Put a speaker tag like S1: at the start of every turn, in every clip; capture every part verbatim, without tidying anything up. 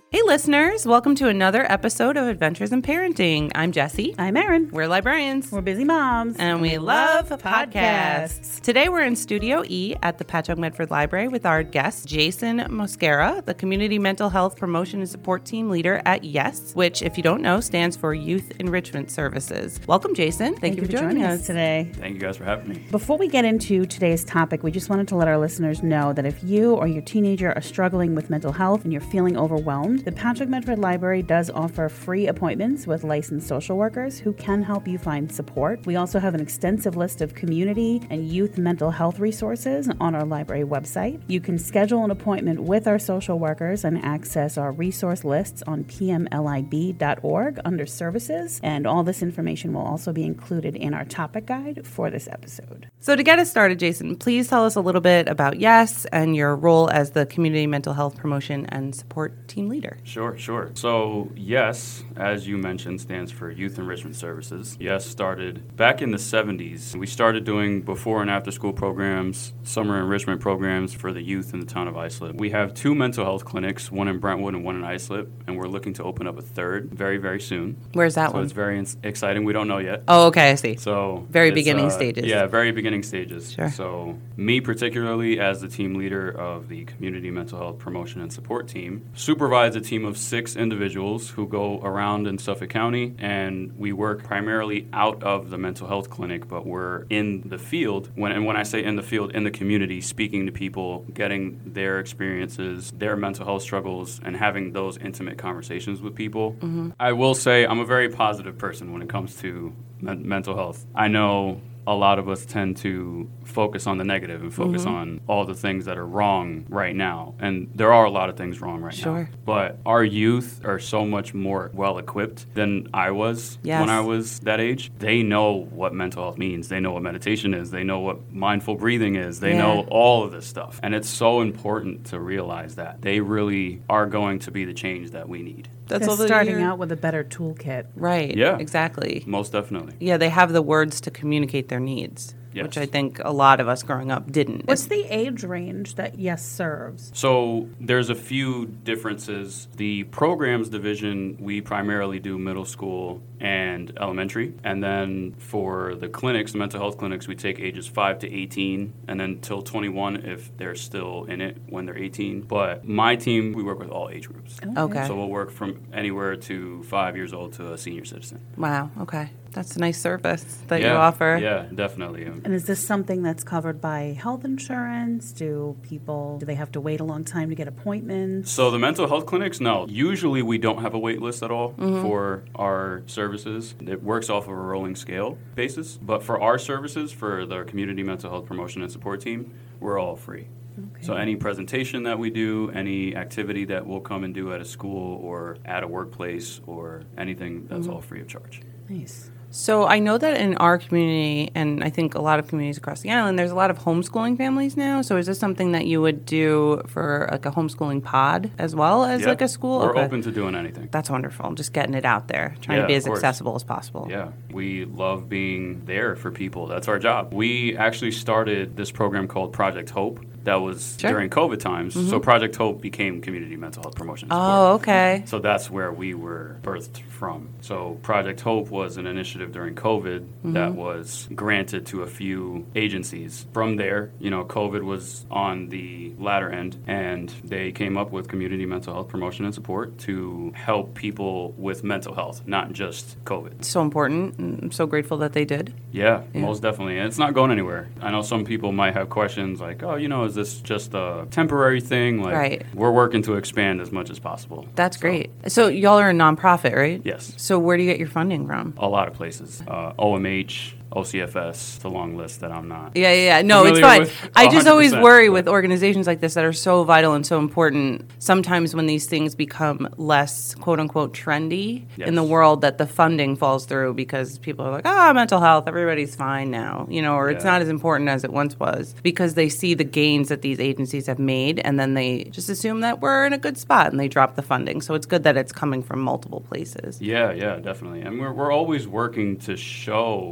S1: Hey listeners, welcome to another episode of Adventures in Parenting. I'm Jessie.
S2: I'm Erin.
S1: We're librarians.
S2: We're busy moms.
S1: And we love podcasts. Today we're in Studio E at the Patchogue Medford Library with our guest, Jason Mosquera, the Community Mental Health Promotion and Support Team Leader at YES, which, if you don't know, stands for Youth Enrichment Services. Welcome, Jason. Thank,
S2: Thank
S1: you for joining,
S2: joining
S1: us
S2: us today.
S3: Thank you guys for having me.
S2: Before we get into today's topic, we just wanted to let our listeners know that if you or your teenager are struggling with mental health and you're feeling overwhelmed, the Patchogue Medford Library does offer free appointments with licensed social workers who can help you find support. We also have an extensive list of community and youth mental health resources on our library website. You can schedule an appointment with our social workers and access our resource lists on p m l i b dot org under services. And all this information will also be included in our topic guide for this episode.
S1: So to get us started, Jason, please tell us a little bit about YES and your role as the Community Mental Health Promotion and Support Team Leader.
S3: Sure, sure. So YES, as you mentioned, stands for Youth Enrichment Services. YES started back in the seventies. We started doing before and after school programs, summer enrichment programs for the youth in the town of Islip. We have two mental health clinics, one in Brentwood and one in Islip, and we're looking to open up a third very, very soon.
S1: Where's that
S3: so
S1: one?
S3: So it's very ins- exciting. We don't know yet.
S1: Oh, okay, I see.
S3: So
S1: very
S3: it's,
S1: beginning
S3: uh,
S1: stages.
S3: Yeah, very beginning stages.
S1: Sure.
S3: So me particularly as the team leader of the Community Mental Health Promotion and Support Team supervise a team of six individuals who go around in Suffolk County, and we work primarily out of the mental health clinic, but we're in the field. When and when I say in the field, in the community, speaking to people, getting their experiences, their mental health struggles, and having those intimate conversations with people. Mm-hmm. I will say I'm a very positive person when it comes to men- mental health. I know a lot of us tend to focus on the negative and focus mm-hmm. on all the things that are wrong right now. And there are a lot of things wrong right
S1: sure.
S3: now. But our youth are so much more well-equipped than I was
S1: yes.
S3: when I was that age. They know what mental health means. They know what meditation is. They know what mindful breathing is. They
S1: yeah.
S3: know all of this stuff. And it's so important to realize that. They really are going to be the change that we need.
S2: That's all starting out with a better toolkit.
S1: Right.
S3: Yeah.
S1: Exactly.
S3: Most definitely.
S1: Yeah, they have the words to communicate their needs,
S3: yes.
S1: which I think a lot of us growing up didn't.
S2: What's the age range that YES serves?
S3: So there's a few differences. The programs division, we primarily do middle school and elementary. And then for the clinics, the mental health clinics, we take ages five to eighteen and then till twenty-one if they're still in it when they're eighteen. But my team, we work with all age groups.
S2: Okay.
S1: okay.
S3: So we'll work from anywhere to five years old to a senior citizen.
S1: Wow. Okay. That's a nice service that
S3: yeah,
S1: you offer.
S3: Yeah, definitely.
S2: And is this something that's covered by health insurance? Do people, do they have to wait a long time to get appointments?
S3: So the mental health clinics, no. Usually we don't have a wait list at all mm-hmm. for our services. It works off of a rolling scale basis. But for our services, for the Community Mental Health Promotion and Support Team, we're all free. Okay. So any presentation that we do, any activity that we'll come and do at a school or at a workplace or anything, that's mm-hmm. all free of charge.
S2: Nice.
S1: So I know that in our community, and I think a lot of communities across the island, there's a lot of homeschooling families now. So is this something that you would do for like a homeschooling pod as well as
S3: yep.
S1: like a school?
S3: We're
S1: okay.
S3: open to doing anything.
S1: That's wonderful. Just getting it out there, trying
S3: yeah,
S1: to be as
S3: course.
S1: accessible as possible.
S3: Yeah, we love being there for people. That's our job. We actually started this program called Project Hope. That was
S1: sure.
S3: during COVID times. Mm-hmm. So Project Hope became Community Mental Health Promotion and Support.
S1: Oh, okay.
S3: So that's where we were birthed from. So Project Hope was an initiative during COVID mm-hmm. that was granted to a few agencies. From there, you know, COVID was on the latter end, and they came up with Community Mental Health Promotion and Support to help people with mental health, not just COVID.
S1: So important. I'm so grateful that they did.
S3: Yeah, yeah, most definitely. And it's not going anywhere. I know some people might have questions like, oh, you know, is this just a temporary thing? Like,
S1: right.
S3: We're working to expand as much as possible.
S1: That's
S3: so.
S1: great. So y'all are a nonprofit, right?
S3: Yes.
S1: So where do you get your funding from?
S3: A lot of places. Uh, O M H, O C F S. It's a long list that I'm not.
S1: Yeah, yeah, yeah. No, it's fine. I just always worry with organizations like this that are so vital and so important. Sometimes when these things become less, quote unquote, trendy yes. in the world, that the funding falls through because people are like, ah, oh, mental health, everybody's fine now, you know, or yeah. it's not as important as it once was, because they see the gains that these agencies have made, and then they just assume that we're in a good spot and they drop the funding. So it's good that it's coming from multiple places.
S3: Yeah, yeah, definitely. And we're we're always working to show how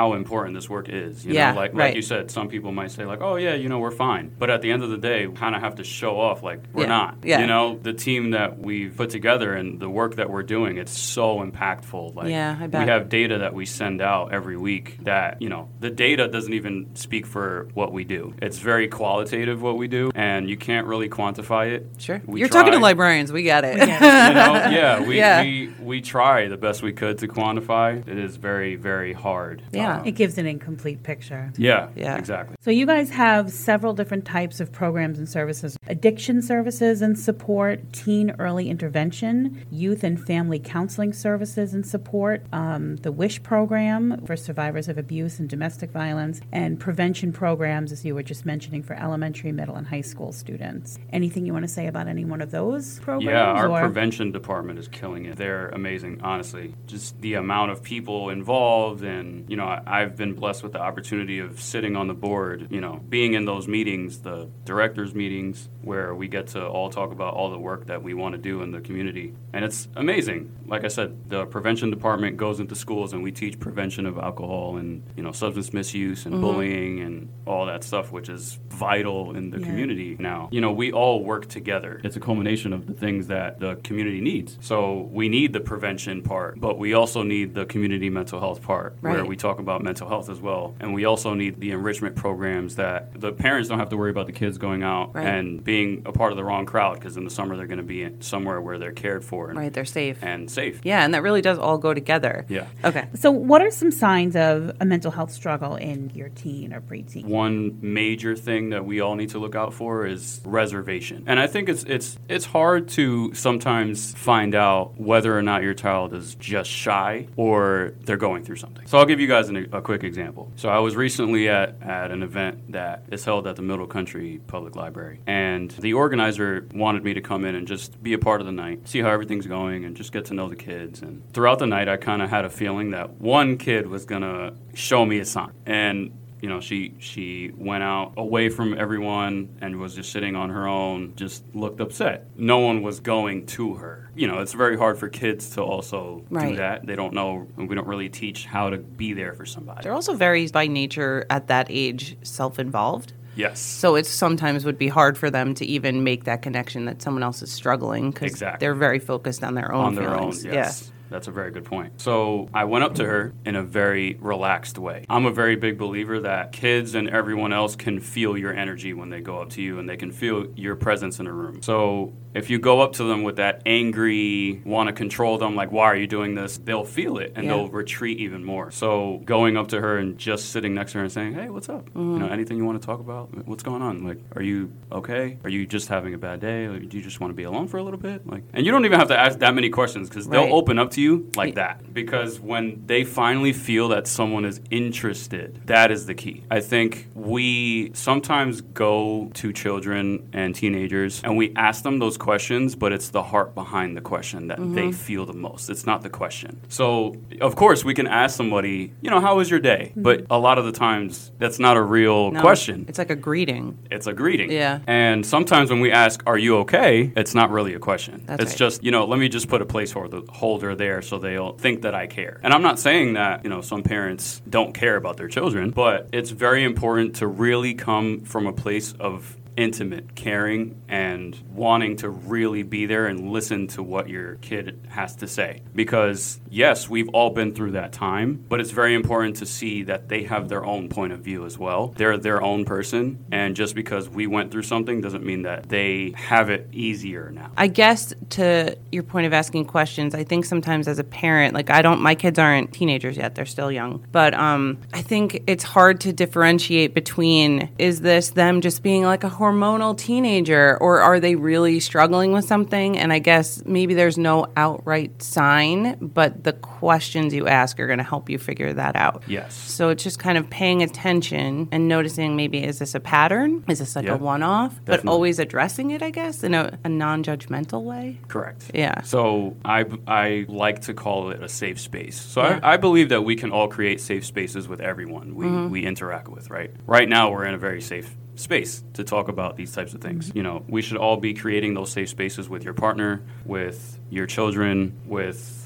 S3: how important this work is. You
S1: Yeah,
S3: know, like
S1: right.
S3: like you said, some people might say like, oh yeah, you know, we're fine. But at the end of the day, we kind of have to show off like we're
S1: Yeah.
S3: not.
S1: Yeah.
S3: You know, the team that we've put together and the work that we're doing, it's so impactful. Like
S1: Yeah, I bet.
S3: we have data that we send out every week that, you know, the data doesn't even speak for what we do. It's very qualitative what we do, and you can't really quantify it.
S1: Sure.
S3: We
S1: You're talking to
S3: try.
S1: librarians. We get it.
S3: You know, yeah, we,
S1: Yeah.
S3: we we try the best we could to quantify. It is very, very hard.
S1: Yeah.
S3: Um,
S2: It gives an incomplete picture.
S3: yeah,
S1: Yeah.
S3: exactly.
S2: So you guys have several different types of programs and services: addiction services and support, teen early intervention, youth and family counseling services and support, um, the WISH program for survivors of abuse and domestic violence, and prevention programs, as you were just mentioning, for elementary, middle, and high school students. Anything you want to say about any one of those programs?
S3: Yeah, our
S2: or?
S3: prevention department is killing it. They're amazing, honestly. Just the amount of people involved, and you know, I, I've been blessed with the opportunity of sitting on the board. You know, being in those meetings, the directors' meetings, where we get to all talk about all the work that we want to do in the community, and it's amazing. Like I said, the prevention department goes into schools, and we teach prevention of alcohol and you know substance misuse and
S1: Mhm.
S3: bullying and all that stuff, which is vital in the
S2: Yeah.
S3: community now. You know, we all work together. It's a culmination of the things that the community needs. So we need the prevention part, but we also need the community mental health part, where
S1: Right.
S3: we talk about mental health as well. And we also need the enrichment programs that the parents don't have to worry about the kids going out
S1: Right.
S3: and being a part of the wrong crowd, because in the summer they're going to be in somewhere where they're cared for and,
S1: Right, they're safe.
S3: and safe.
S1: Yeah, and that really does all go together.
S3: Yeah.
S1: Okay.
S2: So what are some signs of a mental health struggle in your teen or preteen?
S3: One major thing that we all need to look out for is reservation. And I think it's it's it's hard to sometimes find out whether or not your child is just shy or they're going through something. So I'll give you guys an, a quick example. So I was recently at, at an event that is held at the Middle Country Public Library, and the organizer wanted me to come in and just be a part of the night, see how everything's going, and just get to know the kids. And throughout the night, I kind of had a feeling that one kid was going to show me a sign. And you know, she she went out away from everyone and was just sitting on her own, just looked upset. No one was going to her. You know, it's very hard for kids to also
S1: Right.
S3: do that. They don't know, we don't really teach how to be there for somebody.
S1: They're also very, by nature, at that age, self-involved.
S3: Yes.
S1: So it sometimes would be hard for them to even make that connection that someone else is struggling because
S3: Exactly.
S1: they're very focused on their own
S3: on their
S1: feelings.
S3: own, yes. That's a very good point. So I went up to her in a very relaxed way. I'm a very big believer that kids and everyone else can feel your energy when they go up to you, and they can feel your presence in a room. So if you go up to them with that angry, want to control them, like, why are you doing this? They'll feel it, and
S1: Yeah.
S3: they'll retreat even more. So going up to her and just sitting next to her and saying, hey, what's up?
S1: Mm-hmm.
S3: You know, anything you want to talk about? What's going on? Like, are you okay? Are you just having a bad day? Like, do you just want to be alone for a little bit? Like, and you don't even have to ask that many questions, because
S1: Right.
S3: they'll open up to you like that. Because when they finally feel that someone is interested, that is the key. I think we sometimes go to children and teenagers and we ask them those questions, but it's the heart behind the question that they feel the most. It's not the question. So, of course, we can ask somebody, you know, how was your day? But a lot of the times, that's not a real
S1: No,
S3: question.
S1: It's like a greeting.
S3: It's a greeting.
S1: Yeah.
S3: And sometimes when we ask, are you okay? It's not really a question.
S1: That's
S3: it's
S1: right.
S3: just, you know, let me just put a placeholder holder there so they'll think that I care. And I'm not saying that, you know, some parents don't care about their children, but it's very important to really come from a place of intimate, caring, and wanting to really be there and listen to what your kid has to say. Because, yes, we've all been through that time, but it's very important to see that they have their own point of view as well. They're their own person, and just because we went through something doesn't mean that they have it easier now.
S1: I guess to your point of asking questions, I think sometimes as a parent, like I don't, my kids aren't teenagers yet, they're still young. But um, I think it's hard to differentiate between, is this them just being like a hormonal teenager, or are they really struggling with something? And I guess maybe there's no outright sign, but the questions you ask are going to help you figure that out.
S3: Yes.
S1: So it's just kind of paying attention and noticing, maybe, is this a pattern? Is this like
S3: Yeah,
S1: a one-off? But
S3: definitely.
S1: always addressing it, I guess, in a, a non-judgmental way.
S3: Correct.
S1: Yeah.
S3: So I, I like to call it a safe space. So
S1: Yeah.
S3: I, I believe that we can all create safe spaces with everyone we,
S1: Mm-hmm.
S3: we interact with, right? Right now, we're in a very safe space to talk about these types of things.
S1: Mm-hmm.
S3: You know, we should all be creating those safe spaces with your partner, with your children, with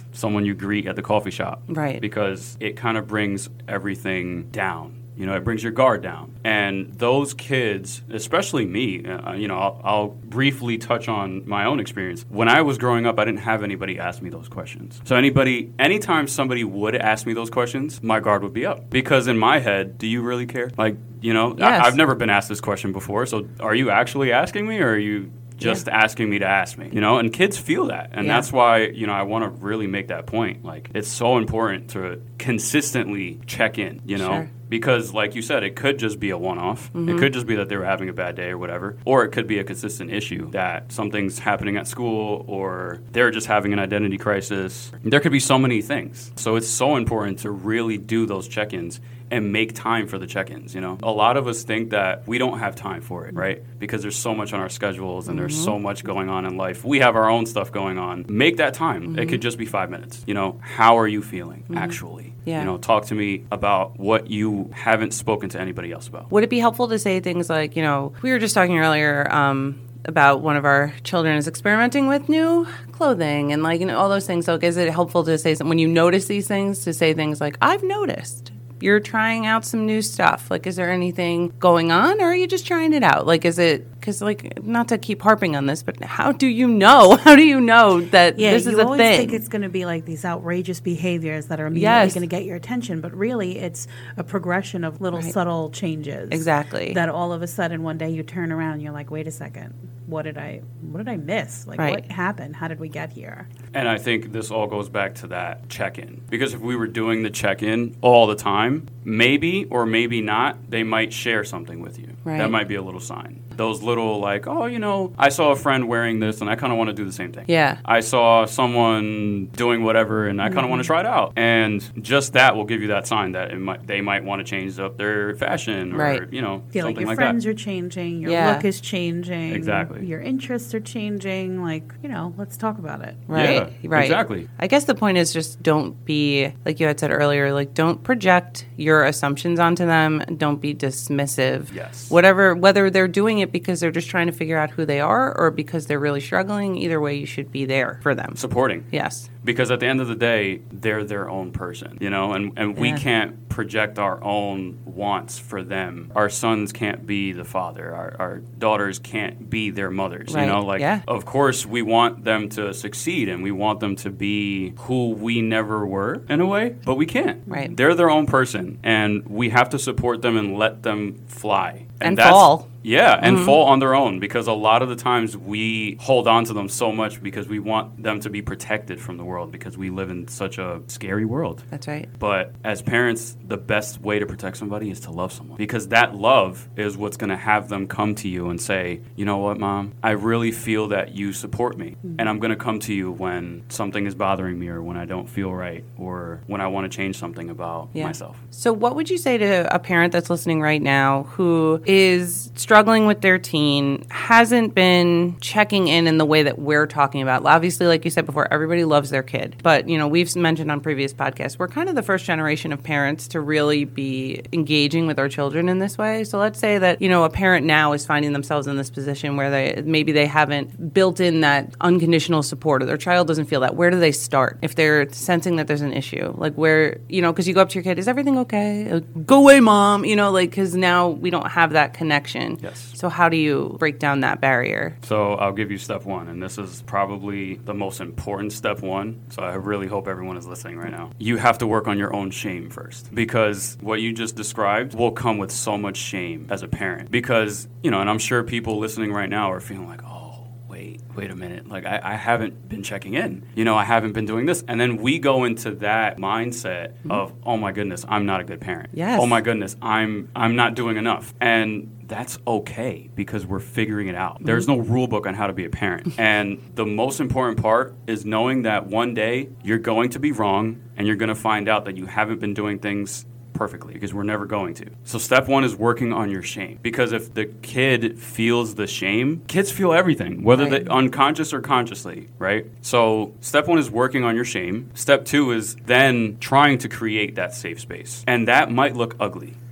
S3: someone you greet at the coffee shop.
S1: Right.
S3: Because it kind of brings everything down. You know, it brings your guard down. And those kids, especially me, uh, you know, I'll, I'll briefly touch on my own experience. When I was growing up, I didn't have anybody ask me those questions. So anybody, anytime somebody would ask me those questions, my guard would be up. Because in my head, do you really care? Like, you know,
S1: yes.
S3: I, I've never been asked this question before. So are you actually asking me, or are you just yeah. asking me to ask me, you know? And kids feel that. And yeah. that's why, you know, I want to really make that point. Like, it's so important to consistently check in, you know? Sure. Because, like you said, it could just be a one-off. Mm-hmm. It could just be that they were having a bad day or whatever. Or it could be a consistent issue that something's happening at school, or they're just having an identity crisis. There could be so many things. So it's so important to really do those check-ins and make time for the check-ins, you know? A lot of us think that we don't have time for it, right? Because there's so much on our schedules and mm-hmm. there's so much going on in life. We have our own stuff going on. Make that time. Mm-hmm. It could just be five minutes. You know, how are you feeling, mm-hmm. actually?
S1: Yeah.
S3: You know, talk to me about what you haven't spoken to anybody else about.
S1: Would it be helpful to say things like, you know, we were just talking earlier um, about one of our children is experimenting with new clothing and, like, you know, all those things. So is it helpful to say something, when you notice these things, to say things like, I've noticed you're trying out some new stuff. Like, is there anything going on, or are you just trying it out? Like, is it, because, like, not to keep harping on this, but how do you know? How do you know that
S2: yeah,
S1: this is a thing?
S2: You always think it's going to be like these outrageous behaviors that are immediately
S1: yes.
S2: going to get your attention, but really it's a progression of little
S1: right.
S2: subtle changes.
S1: Exactly.
S2: That all of a sudden one day you turn around and you're like, wait a second, what did I, what did I miss? Like,
S1: right.
S2: what happened? How did we get here?
S3: And I think this all goes back to that check-in. Because if we were doing the check-in all the time, maybe or maybe not, they might share something with you.
S1: Right.
S3: That might be a little sign. Those little, like, oh, you know, I saw a friend wearing this and I kind of want to do the same thing.
S1: Yeah.
S3: I saw someone doing whatever and I kind of mm-hmm. want to try it out. And just that will give you that sign that it might, they might want to change up their fashion or,
S1: right.
S3: you know,
S2: Feel
S3: something
S2: like your
S3: like
S2: friends
S3: that.
S2: are changing, your
S1: yeah.
S2: look is changing.
S3: Exactly.
S2: Your interests are changing. Like, you know, let's talk about it.
S1: Right.
S3: Yeah,
S1: right.
S3: exactly.
S1: I guess the point is just don't be, like you had said earlier, like, don't project your assumptions onto them. Don't be dismissive.
S3: Yes.
S1: Whatever, whether they're doing it because they're just trying to figure out who they are or because they're really struggling, either way, you should be there for them.
S3: Supporting.
S1: Yes.
S3: Because at the end of the day, they're their own person, you know, and, and we
S1: yeah.
S3: can't project our own wants for them. Our sons can't be the father. Our, our daughters can't be their mothers,
S1: right.
S3: you know, like,
S1: yeah.
S3: of course, we want them to succeed and we want them to be who we never were in a way, but we can't.
S1: Right.
S3: They're their own person and we have to support them and let them fly.
S1: And, and
S3: that's,
S1: fall.
S3: Yeah, and
S1: mm-hmm.
S3: fall on their own, because a lot of the times we hold on to them so much because we want them to be protected from the world because we live in such a scary world.
S1: That's right.
S3: But as parents, the best way to protect somebody is to love someone, because that love is what's going to have them come to you and say, you know what, Mom, I really feel that you support me, mm-hmm. and I'm going to come to you when something is bothering me or when I don't feel right or when I want to change something about yeah. myself.
S1: So what would you say to a parent that's listening right now who is struggling with their teen, hasn't been checking in in the way that we're talking about? Obviously, like you said before, everybody loves their kid. But, you know, we've mentioned on previous podcasts, we're kind of the first generation of parents to really be engaging with our children in this way. So let's say that, you know, a parent now is finding themselves in this position where they maybe they haven't built in that unconditional support, or their child doesn't feel that. Where do they start if they're sensing that there's an issue? Like, where, you know, because you go up to your kid, is everything okay? Go away, Mom. You know, like, because now we don't have that connection.
S3: Yes.
S1: So how do you break down that barrier?
S3: So I'll give you step one, and this is probably the most important step one. So I really hope everyone is listening right now. You have to work on your own shame first, because what you just described will come with so much shame as a parent. Because, you know, and I'm sure people listening right now are feeling like, oh, wait, wait a minute. Like, I, I haven't been checking in. You know, I haven't been doing this. And then we go into that mindset mm-hmm. of, oh my goodness, I'm not a good parent.
S1: Yes.
S3: Oh my goodness, I'm I'm not doing enough. And that's okay, because we're figuring it out. There's no rule book on how to be a parent. And the most important part is knowing that one day you're going to be wrong and you're going to find out that you haven't been doing things perfectly, because we're never going to. So step one is working on your shame, because if the kid feels the shame, kids feel everything, whether right. they unconscious or consciously, right? So step one is working on your shame. Step two is then trying to create that safe space. And that might look ugly.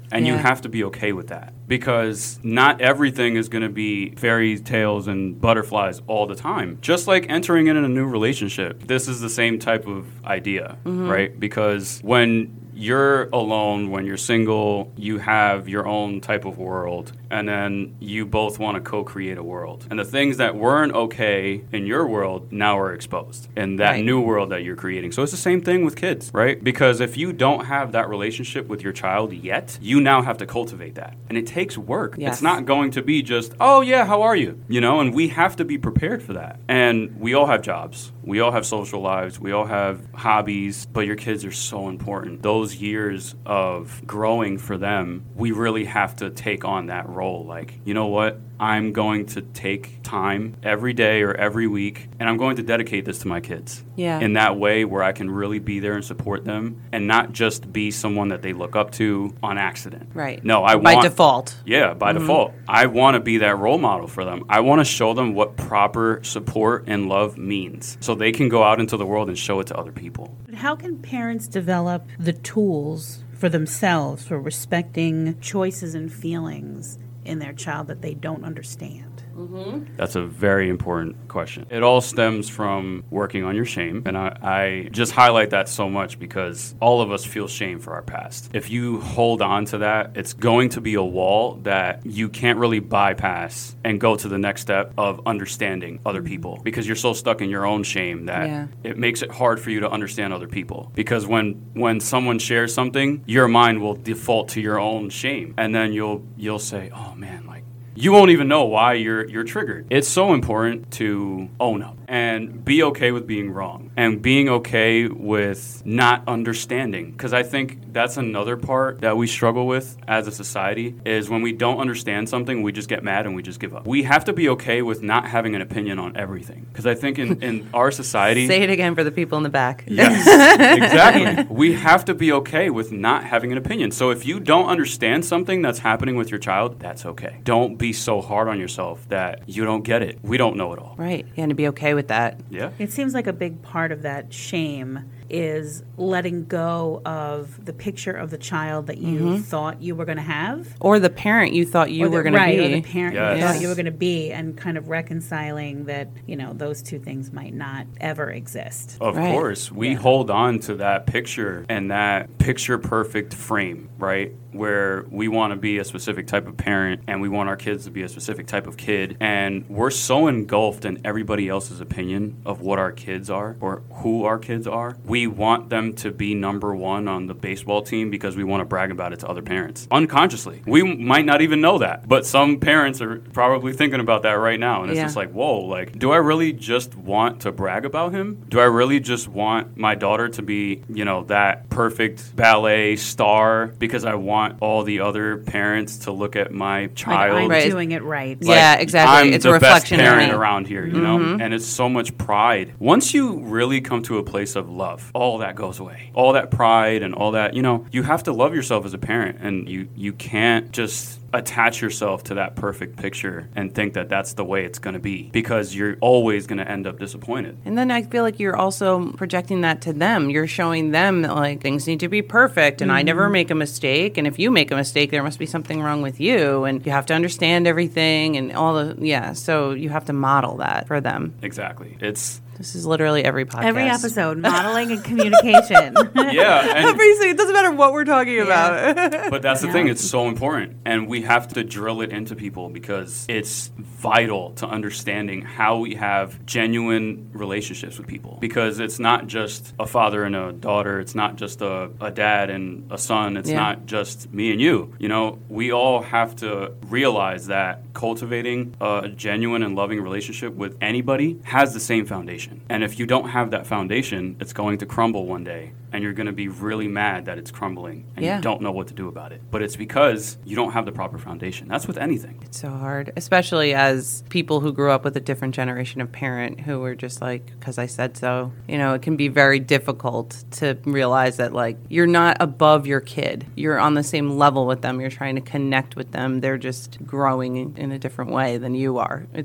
S3: And
S1: Yeah.
S3: you have to be okay with that, because not everything is going to be fairy tales and butterflies all the time. Just like entering in a new relationship, this is the same type of idea,
S1: Mm-hmm.
S3: right? Because when you're alone, when you're single, you have your own type of world, and then you both want to co-create a world. And the things that weren't okay in your world now are exposed in that
S1: Right.
S3: new world that you're creating. So it's the same thing with kids, right? Because if you don't have that relationship with your child yet, you now have to cultivate that. And it takes work.
S1: Yes.
S3: It's not going to be just, oh yeah, how are you? You know, and we have to be prepared for that. And we all have jobs. We all have social lives. We all have hobbies, but your kids are so important. Those years of growing for them, we really have to take on that role. Like, you know what? I'm going to take time every day or every week, and I'm going to dedicate this to my kids.
S1: Yeah.
S3: In that way where I can really be there and support them, and not just be someone that they look up to on accident.
S1: Right.
S3: No, I
S1: By
S3: want...
S1: default.
S3: Yeah, by
S1: Mm-hmm.
S3: default. I want to be that role model for them. I want to show them what proper support and love means, so they can go out into the world and show it to other people.
S2: How can parents develop the tools for themselves for respecting choices and feelings in their child that they don't understand?
S3: That's a very important question. It all stems from working on your shame. And I, I just highlight that so much because all of us feel shame for our past. If you hold on to that, it's going to be a wall that you can't really bypass and go to the next step of understanding other people, because you're so stuck in your own shame that
S1: Yeah.
S3: it makes it hard for you to understand other people. Because when when someone shares something, your mind will default to your own shame. And then you'll you'll say, oh man, like, you won't even know why you're you're triggered. It's so important to own up and be okay with being wrong and being okay with not understanding. Because I think that's another part that we struggle with as a society, is when we don't understand something, we just get mad and we just give up. We have to be okay with not having an opinion on everything. Because I think in, in our society...
S1: Say it again for the people in the back.
S3: Yes, exactly. We have to be okay with not having an opinion. So if you don't understand something that's happening with your child, that's okay. Don't be so hard on yourself that you don't get it. We don't know it all.
S1: Right. Yeah, and to be okay with that.
S3: Yeah.
S2: It seems like a big part of that shame is letting go of the picture of the child that you
S1: Mm-hmm.
S2: thought you were going to have.
S1: Or the parent you thought you
S2: Or the-
S1: were going to
S2: right,
S1: be.
S2: or the parent you
S3: Yes.
S2: thought you were going to be, and kind of reconciling that, you know, those two things might not ever exist.
S3: Of
S1: Right.
S3: course. We
S2: Yeah.
S3: hold on to that picture and that picture perfect frame, right? Where we want to be a specific type of parent and we want our kids to be a specific type of kid. And we're so engulfed in everybody else's opinion of what our kids are or who our kids are. We want them to be number one on the baseball team because we want to brag about it to other parents. Unconsciously. We might not even know that, but some parents are probably thinking about that right now. And it's
S1: Yeah.
S3: just like, whoa, like, do I really just want to brag about him? Do I really just want my daughter to be, you know, that perfect ballet star because I want all the other parents to look at my
S2: Like,
S3: child?
S2: I'm
S1: Right.
S2: doing it right.
S3: Like,
S1: Yeah, exactly.
S3: I'm
S1: It's
S3: the
S1: a reflection
S3: best
S1: of
S3: parent
S1: me.
S3: around here, you know? And it's so much pride. Once you really come to a place of love, all that goes away. All that pride and all that, you know, you have to love yourself as a parent, and you, you can't just attach yourself to that perfect picture and think that that's the way it's going to be, because you're always going to end up disappointed.
S1: And then I feel like you're also projecting that to them. You're showing them that, like, things need to be perfect and I never make a mistake. And if you make a mistake, there must be something wrong with you. And you have to understand everything and all the, yeah. So you have to model that for them.
S3: Exactly. It's,
S1: This is literally every podcast.
S2: Every episode, modeling and communication.
S3: yeah. And,
S1: Every, it doesn't matter what we're talking about.
S3: But that's the
S2: Yeah.
S3: thing, it's so important. And we have to drill it into people because it's vital to understanding how we have genuine relationships with people. Because it's not just a father and a daughter, it's not just a, a dad and a son, it's
S1: Yeah.
S3: not just me and you. You know, we all have to realize that cultivating a genuine and loving relationship with anybody has the same foundation. And if you don't have that foundation, it's going to crumble one day. And you're going to be really mad that it's crumbling and
S1: Yeah.
S3: you don't know what to do about it. But it's because you don't have the proper foundation. That's with anything.
S1: It's so hard, especially as people who grew up with a different generation of parent who were just like, because I said so. You know, it can be very difficult to realize that, like, you're not above your kid. You're on the same level with them. You're trying to connect with them. They're just growing in, in a different way than you are. It's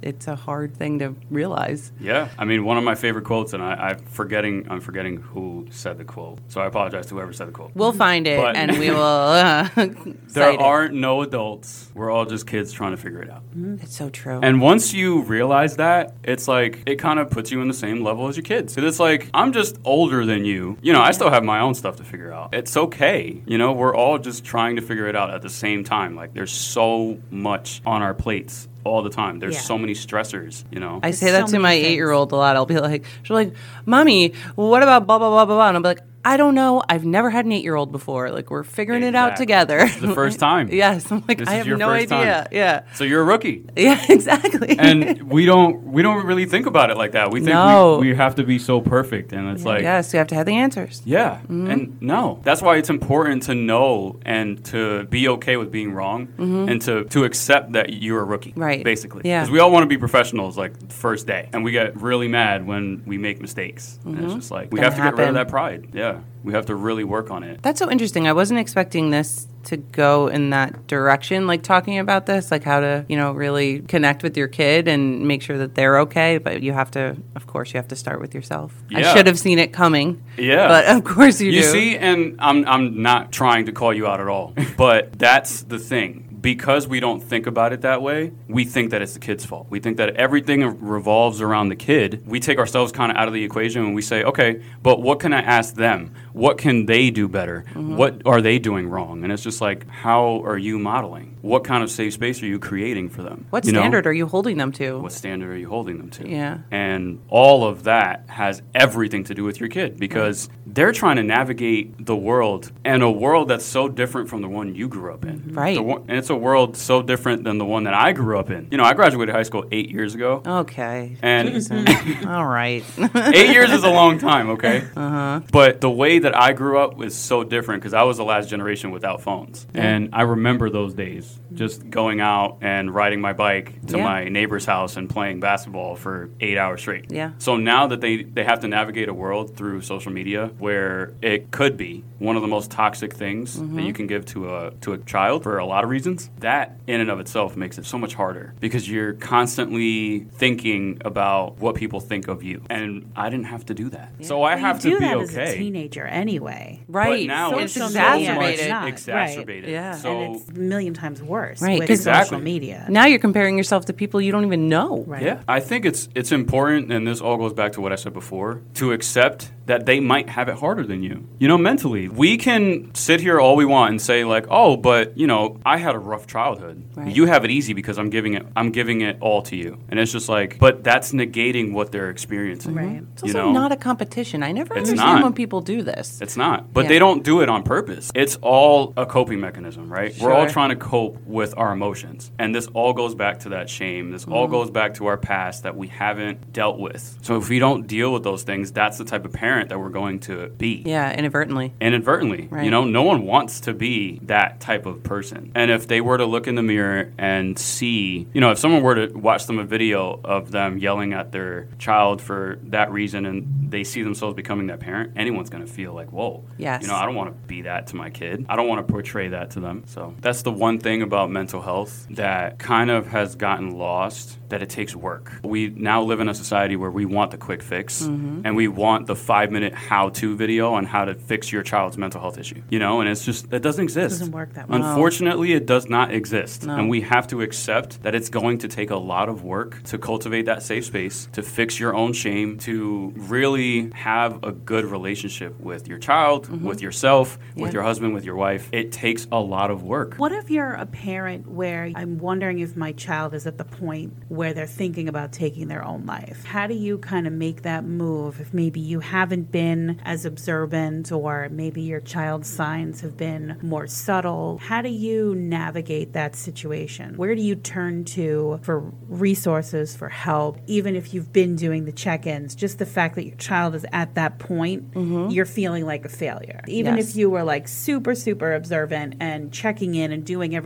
S1: it's a hard thing to realize.
S3: Yeah. I mean, one of my favorite quotes, and I, I'm forgetting I'm forgetting who said the quote, so I apologize to whoever said the quote.
S1: We'll find it,
S3: But-
S1: and we will uh,
S3: There
S1: cite
S3: aren't no adults. We're all just kids trying to figure it out.
S1: it. It's so true.
S3: And once you realize that, it's like, it kind of puts you in the same level as your kids. 'Cause it's like, I'm just older than you. You know, I still have my own stuff to figure out. It's okay. You know, we're all just trying to figure it out at the same time. Like, there's so much on our plates all the time. There's
S2: Yeah.
S3: so many stressors, you know.
S1: I
S2: There's
S1: say that
S2: so
S1: to
S2: many
S1: my
S2: things.
S1: eight-year-old a lot. I'll be like, she'll be like, Mommy, what about blah, blah, blah, blah, blah? And I'll be like, I don't know. I've never had an eight-year-old before. Like, we're figuring it out
S3: Exactly.
S1: together.
S3: This is the first time.
S1: Yes. I'm like,
S3: This
S1: I
S3: is
S1: have
S3: your
S1: no
S3: first
S1: idea.
S3: time.
S1: Yeah.
S3: So you're a rookie.
S1: Yeah, exactly.
S3: And we don't we don't really think about it like that. We think
S1: No.
S3: we, we have to be so perfect. And it's like,
S1: yes, you have to have the answers.
S3: yeah. And no. That's why it's important to know and to be okay with being wrong and to, to accept that you're a rookie.
S1: Right.
S3: Basically.
S1: Yeah.
S3: Because we all want to be professionals like the first day. And we get really mad when we make mistakes. And it's just like, we
S1: Gonna
S3: have to get rid of
S1: happen.
S3: that pride. Yeah. We have to really work on it.
S1: That's so interesting. I wasn't expecting this to go in that direction, like talking about this, like how to, you know, really connect with your kid and make sure that they're okay. But you have to, of course, you have to start with yourself. I
S3: Yeah.
S1: should have seen it coming.
S3: Yeah.
S1: But of course you,
S3: You
S1: do.
S3: see, and I'm I'm not trying to call you out at all, but that's the thing. Because we don't think about it that way, we think that it's the kid's fault. We think that everything revolves around the kid. We take ourselves kind of out of the equation and we say, okay, but what can I ask them? What can they do better?
S1: Mm-hmm.
S3: What are they doing wrong? And it's just like, how are you modeling? What kind of safe space are you creating for them?
S1: What
S3: You know?
S1: standard are you holding them to?
S3: What standard are you holding them to?
S1: Yeah.
S3: And all of that has everything to do with your kid because they're trying to navigate the world and a world that's so different from the one you grew up in.
S1: Right.
S3: The one, and it's a world so different than the one that I grew up in. You know, I graduated high school eight years ago.
S1: Okay.
S3: And
S1: All right.
S3: eight years is a long time, okay? Uh-huh. But the way that I grew up was so different because I was the last generation without phones. And I remember those days, just going out and riding my bike to
S1: Yeah.
S3: my neighbor's house and playing basketball for eight hours straight.
S1: Yeah.
S3: So now that they, they have to navigate a world through social media where it could be one of the most toxic things that you can give to a to a child for a lot of reasons, that in and of itself makes it so much harder because you're constantly thinking about what people think of you. And I didn't have to do that. So I
S2: Well,
S3: have
S2: you
S3: to
S2: do
S3: be
S2: that
S3: okay.
S2: as a teenager anyway.
S1: Right.
S3: But now
S1: so
S3: it's
S1: it's
S3: so
S1: exacerbated.
S2: Not,
S3: much
S2: right.
S3: exacerbated.
S1: Yeah.
S3: So
S2: And it's a million times worse
S1: Right,
S2: with
S1: 'cause-
S3: Exactly.
S2: social media.
S1: Now you're comparing yourself to people you don't even know.
S2: Right.
S3: yeah, I think it's it's important, and this all goes back to what I said before, to accept that they might have it harder than you. You know, mentally. We can sit here all we want and say like, "Oh, but, you know, I had a rough childhood.
S1: Right.
S3: You have it easy because I'm giving it I'm giving it all to you." And it's just like, but that's negating what they're experiencing.
S2: Right.
S1: It's
S3: You
S1: also
S3: know?
S1: not a competition. I never
S3: It's
S1: understand
S3: not.
S1: when people do this.
S3: It's not. But
S1: Yeah.
S3: they don't do it on purpose. It's all a coping mechanism, right? We're all
S1: Sure.
S3: trying to cope with our emotions. And this all goes back to that shame. This all
S1: Mm-hmm.
S3: goes back to our past that we haven't dealt with. So if we don't deal with those things, that's the type of parent that we're going to be.
S1: Yeah, inadvertently.
S3: Inadvertently.
S1: Right.
S3: You know, no one wants to be that type of person. And if they were to look in the mirror and see, you know, if someone were to watch them a video of them yelling at their child for that reason and they see themselves becoming that parent, anyone's going to feel like, whoa.
S1: Yes.
S3: You know, I don't want to be that to my kid. I don't want to portray that to them. So that's the one thing about mental health that kind of has gotten lost, that it takes work. We now live in a society where we want the quick fix and we want the five minute how to video on how to fix your child's mental health issue. You know, and it's just, that doesn't exist.
S2: doesn't work that way.
S3: Unfortunately, it does not exist.
S1: No.
S3: And we have to accept that it's going to take a lot of work to cultivate that safe space, to fix your own shame, to really have a good relationship with your child, with yourself, with
S1: Yeah.
S3: your husband, with your wife. It takes a lot of work.
S2: What if you're a parent where I'm wondering if my child is at the point where they're thinking about taking their own life? How do you kind of make that move if maybe you haven't been as observant or maybe your child's signs have been more subtle? How do you navigate that situation? Where do you turn to for resources, for help, even if you've been doing the check-ins? Just the fact that your child is at that point, you're feeling like a failure. Even
S1: Yes.
S2: if you were like super, super observant and checking in and doing everything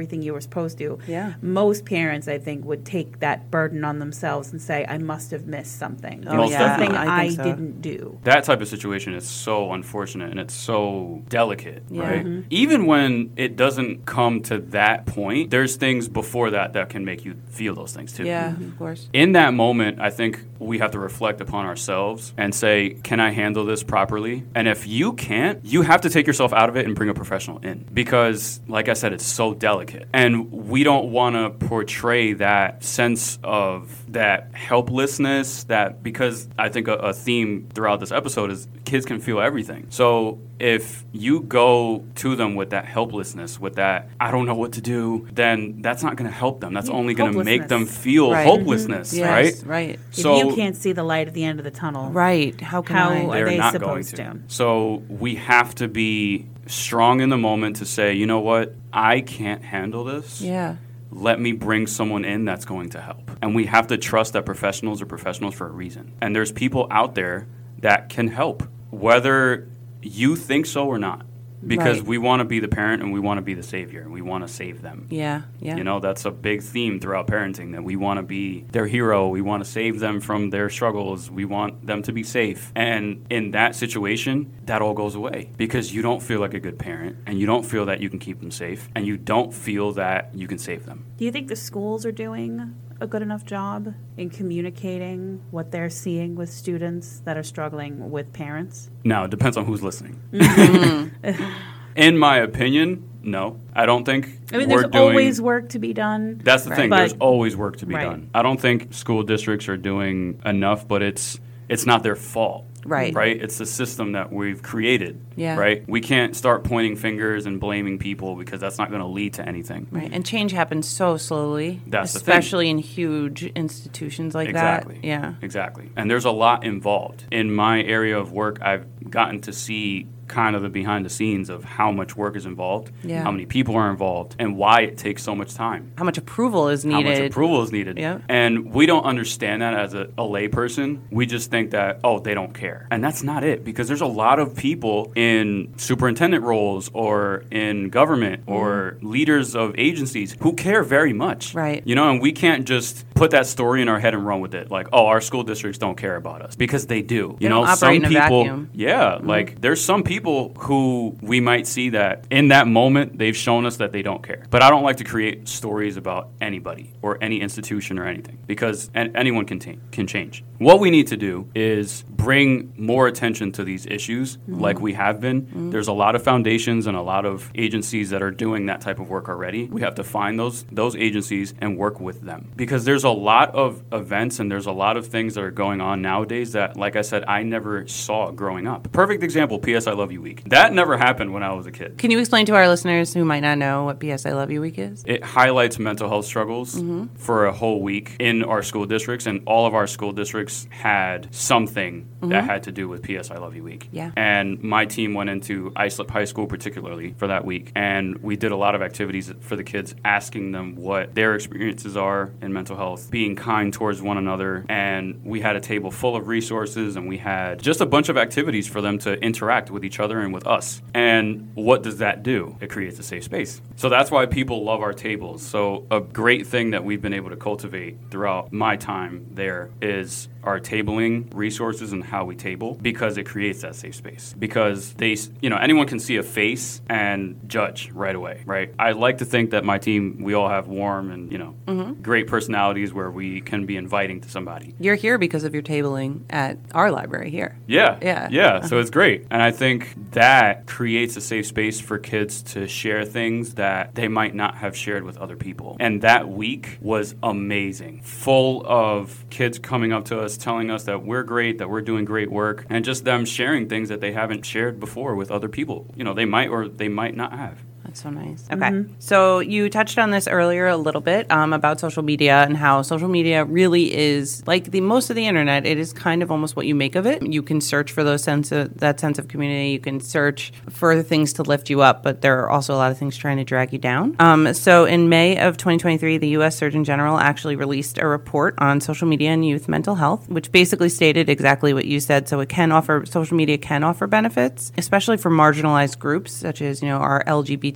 S2: everything you were supposed to.
S1: Yeah.
S2: Most parents, I think, would take that burden on themselves and say, I must have missed something.
S1: Oh,
S3: Most
S1: yeah.
S2: Something
S1: I
S2: I,
S1: think so.
S2: didn't do.
S3: That type of situation is so unfortunate and it's so delicate,
S1: Yeah.
S3: right?
S2: Mm-hmm.
S3: Even when it doesn't come to that point, there's things before that that can make you feel those things too.
S1: Yeah, of course.
S3: In that moment, I think we have to reflect upon ourselves and say, can I handle this properly? And if you can't, you have to take yourself out of it and bring a professional in. Because, like I said, it's so delicate. And we don't want to portray that sense of that helplessness, that because I think a, a theme throughout this episode is kids can feel everything. So if you go to them with that helplessness, with that, I don't know what to do, then that's not going to help them. That's
S2: Yeah,
S3: only going to make them
S2: hopelessness.
S3: feel
S1: Right.
S3: hopelessness,
S1: Yes,
S3: right?
S1: right.
S2: If
S3: So
S2: you can't see the light at the end of the tunnel,
S1: Right. How can
S2: How
S1: I?
S2: are
S3: they're
S2: they
S3: not going
S2: supposed
S3: to.
S2: to?
S3: So we have to be strong in the moment to say, you know what, I can't handle this.
S1: Yeah.
S3: Let me bring someone in that's going to help. And we have to trust that professionals are professionals for a reason. And there's people out there that can help, whether you think so or not. Because
S1: Right.
S3: we want to be the parent and we want to be the savior and we want to save them.
S1: Yeah. Yeah.
S3: You know, that's a big theme throughout parenting, that we want to be their hero. We want to save them from their struggles. We want them to be safe. And in that situation, that all goes away because you don't feel like a good parent and you don't feel that you can keep them safe and you don't feel that you can save them.
S2: do you think the schools are doing a good enough job in communicating what they're seeing with students that are struggling with parents?
S3: Now, it depends on who's listening.
S1: Mm-hmm.
S3: In my opinion, no. I don't think
S2: I mean,
S3: we're
S2: there's
S3: doing...
S2: always work to be done.
S3: That's the
S1: Right.
S3: thing.
S2: But-
S3: There's always work to be
S2: Right.
S3: done. I don't think school districts are doing enough, but it's it's not their fault.
S1: Right.
S3: Right? It's the system that we've created.
S1: Yeah.
S3: Right? We can't start pointing fingers and blaming people because that's not going to lead to anything.
S1: Right. And change happens so slowly.
S3: That's the thing.
S1: especially in huge institutions like
S3: Exactly.
S1: that. Yeah.
S3: Exactly. And there's a lot involved. In my area of work, I've gotten to see kind of the behind the scenes of how much work is involved,
S1: Yeah.
S3: how many people are involved, and why it takes so much time.
S1: How much approval is needed?
S3: How much approval is needed.
S1: Yeah.
S3: And we don't understand that as a, a lay person. We just think that, oh, they don't care. And that's not it, because there's a lot of people in superintendent roles or in government or leaders of agencies who care very much.
S1: Right.
S3: You know, and we can't just put that story in our head and run with it. Like, oh, our school districts don't care about us, because they do.
S1: They
S3: you know,
S1: don't operate
S3: some
S1: in a
S3: people,
S1: vacuum.
S3: yeah, like there's some people who we might see that in that moment they've shown us that they don't care. But I don't like to create stories about anybody or any institution or anything, because an- anyone can ta- can change. What we need to do is bring more attention to these issues,
S1: Mm-hmm.
S3: like we have been. Mm-hmm. There's a lot of foundations and a lot of agencies that are doing that type of work already. We have to find those those agencies and work with them, because there's a lot of events and there's a lot of things that are going on nowadays that, like I said, I never saw growing up. Perfect example, P S I Love You Week. That never happened when I was a kid.
S1: Can you explain to our listeners who might not know what P S I Love You Week is?
S3: It highlights mental health struggles
S1: Mm-hmm.
S3: for a whole week in our school districts, and all of our school districts had something that had to do with P S I Love You Week.
S1: Mm-hmm. Yeah.
S3: And my team went into Islip High School particularly for that week, and we did a lot of activities for the kids, asking them what their experiences are in mental health, being kind towards one another, and we had a table full of resources, and we had just a bunch of activities for them to interact with each other and with us. And what does that do? It creates a safe space. So that's why people love our tables. So a great thing that we've been able to cultivate throughout my time there is our tabling resources and how we table, because it creates that safe space. Because they, you know, anyone can see a face and judge right away, right? I like to think that my team, we all have warm and, you know,
S1: Mm-hmm.
S3: great personalities where we can be inviting to somebody.
S1: You're here because of your tabling at our library here.
S3: Yeah.
S1: Yeah.
S3: Yeah. So it's great. And I think that creates a safe space for kids to share things that they might not have shared with other people. And that week was amazing. Full of kids coming up to us, telling us that we're great, that we're doing great work, and just them sharing things that they haven't shared before with other people. You know, they might or they might not have.
S1: That's so nice. Okay. So you touched on this earlier a little bit um, about social media and how social media really is like the most of the internet. It is kind of almost what you make of it. You can search for those sense of, that sense of community. You can search for things to lift you up, but there are also a lot of things trying to drag you down. Um, so in May of twenty twenty-three, the U S Surgeon General actually released a report on social media and youth mental health, which basically stated exactly what you said. So it can offer, social media can offer benefits, especially for marginalized groups such as, you know, our L G B T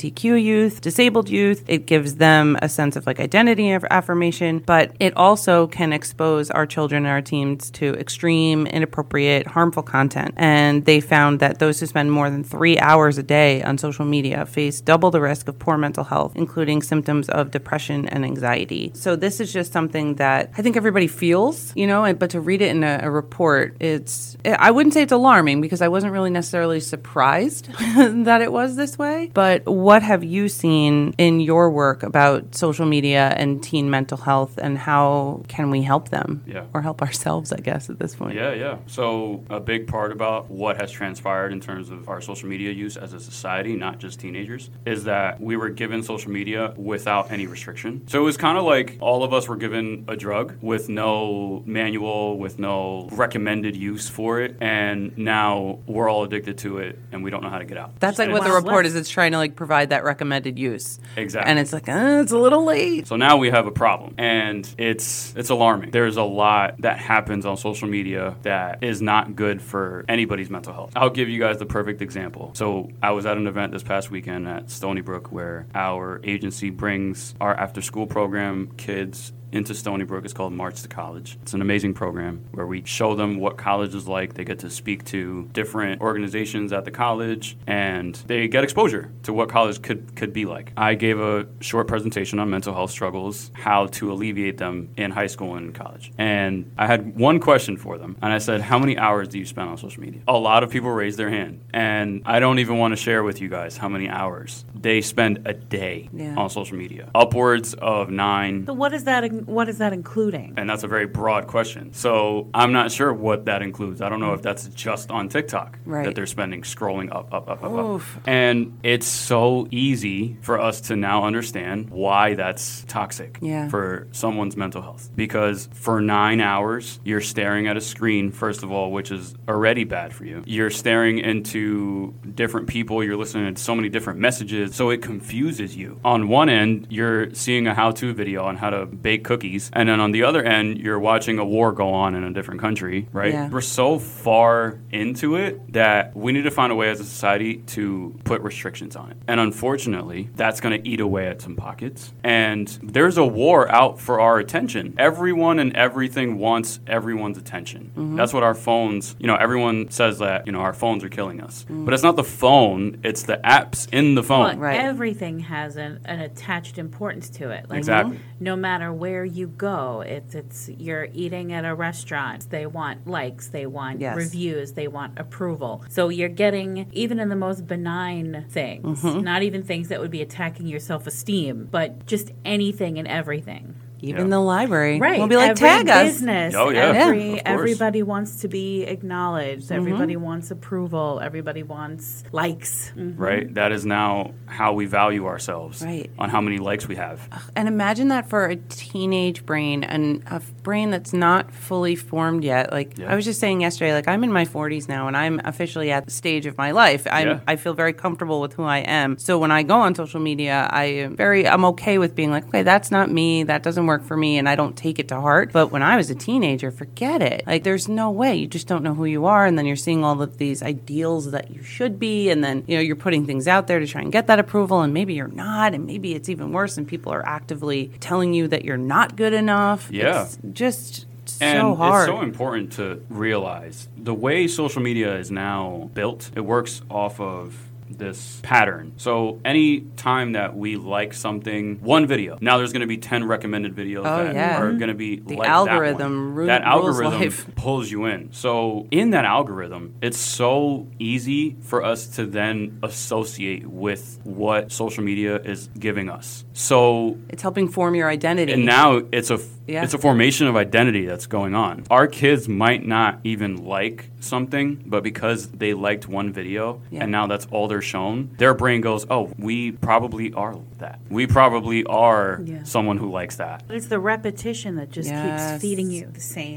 S1: T Q youth, disabled youth. It gives them a sense of like identity and affirmation, but it also can expose our children and our teens to extreme, inappropriate, harmful content. And they found that those who spend more than three hours a day on social media face double the risk of poor mental health, including symptoms of depression and anxiety. So this is just something that I think everybody feels, you know, but to read it in a, a report, it's, I wouldn't say it's alarming because I wasn't really necessarily surprised that it was this way. But what have you seen in your work about social media and teen mental health, and how can we help them?
S3: Yeah.
S1: Or help ourselves, I guess, at this point?
S3: Yeah, yeah. So a big part about what has transpired in terms of our social media use as a society, not just teenagers, is that we were given social media without any restriction. So it was kind of like all of us were given a drug with no manual, with no recommended use for it, and now we're all addicted to it and we don't know how to get out.
S1: That's like
S3: And
S1: what the
S3: it's-
S1: report is. It's trying to like provide that recommended use.
S3: Exactly.
S1: And it's like, uh, it's a little late.
S3: So now we have a problem, and it's it's alarming. There's a lot that happens on social media that is not good for anybody's mental health. I'll give you guys the perfect example. So I was at an event this past weekend at Stony Brook where our agency brings our after-school program kids into Stony Brook. It's called March to College. It's an amazing program where we show them what college is like. They get to speak to different organizations at the college, and they get exposure to what college could, could be like. I gave a short presentation on mental health struggles, how to alleviate them in high school and college. And I had one question for them, and I said, how many hours do you spend on social media? A lot of people raised their hand, and I don't even want to share with you guys how many hours they spend a day
S1: Yeah.
S3: on social media. Upwards of nine.
S2: So what is that? What is that including?
S3: And that's a very broad question. So I'm not sure what that includes. I don't know if that's just on TikTok
S1: Right.
S3: that they're spending scrolling up, up, up, up,
S1: Oof.
S3: up. And it's so easy for us to now understand why that's toxic
S1: Yeah.
S3: for someone's mental health. Because for nine hours, you're staring at a screen, first of all, which is already bad for you. You're staring into different people. You're listening to so many different messages. So it confuses you. On one end, you're seeing a how-to video on how to bake cookies. And then on the other end, you're watching a war go on in a different country, right?
S1: Yeah.
S3: We're so far into it that we need to find a way as a society to put restrictions on it. And unfortunately, that's going to eat away at some pockets. And there's a war out for our attention. Everyone and everything wants everyone's attention.
S1: Mm-hmm.
S3: That's what our phones, you know, everyone says that, you know, our phones are killing us. Mm. But it's not the phone, it's the apps in the phone.
S2: Well,
S1: Right.
S2: everything has an, an attached importance to it. Like,
S3: Exactly.
S2: no matter where you go, it's it's you're eating at a restaurant. They want likes, they want
S1: Yes.
S2: reviews, they want approval. So you're getting, even in the most benign things,
S1: Mm-hmm.
S2: not even things that would be attacking your self-esteem, but just anything and everything.
S1: Even
S3: Yeah.
S1: the library.
S2: Right.
S1: We'll be like,
S2: every
S1: tag us.
S2: business,
S3: Oh, yeah.
S2: every,
S3: Yeah, of course.
S2: everybody wants to be acknowledged.
S1: Mm-hmm.
S2: Everybody wants approval. Everybody wants likes.
S3: Right? That is now how we value ourselves.
S1: Right.
S3: On how many likes we have.
S1: And imagine that for a teenage brain and a f- brain that's not fully formed yet. Like
S3: Yeah.
S1: I was just saying yesterday, like I'm in my forties now and I'm officially at the stage of my life. I'm,
S3: Yeah.
S1: I feel very comfortable with who I am. So when I go on social media, I am very, I'm okay with being like, okay, that's not me. That doesn't work for me. And I don't take it to heart. But when I was a teenager, forget it. Like there's no way. You just don't know who you are. And then you're seeing all of these ideals that you should be. And then, you know, you're putting things out there to try and get that approval. And maybe you're not. And maybe it's even worse. And people are actively telling you that you're not good enough.
S3: Yeah.
S1: It's just
S3: And
S1: so hard.
S3: it's so important to realize the way social media is now built, it works off of this pattern. So any time that we like something, one video, now there's going to be ten recommended videos
S1: Oh,
S3: that
S1: yeah.
S3: are going to be
S1: The
S3: like
S1: algorithm
S3: that one.
S1: ru-
S3: that
S1: rules
S3: algorithm
S1: life.
S3: pulls you in. So in that algorithm, it's so easy for us to then associate with what social media is giving us. So
S1: It's helping form your identity.
S3: and now it's a
S1: Yeah.
S3: it's a formation of identity that's going on. Our kids might not even like something, but because they liked one video
S1: Yeah.
S3: and now that's all they're shown, their brain goes, "Oh, we probably are that. We probably are
S2: Yeah.
S3: someone who likes that."
S2: It's the repetition that just
S1: Yes.
S2: keeps feeding you the same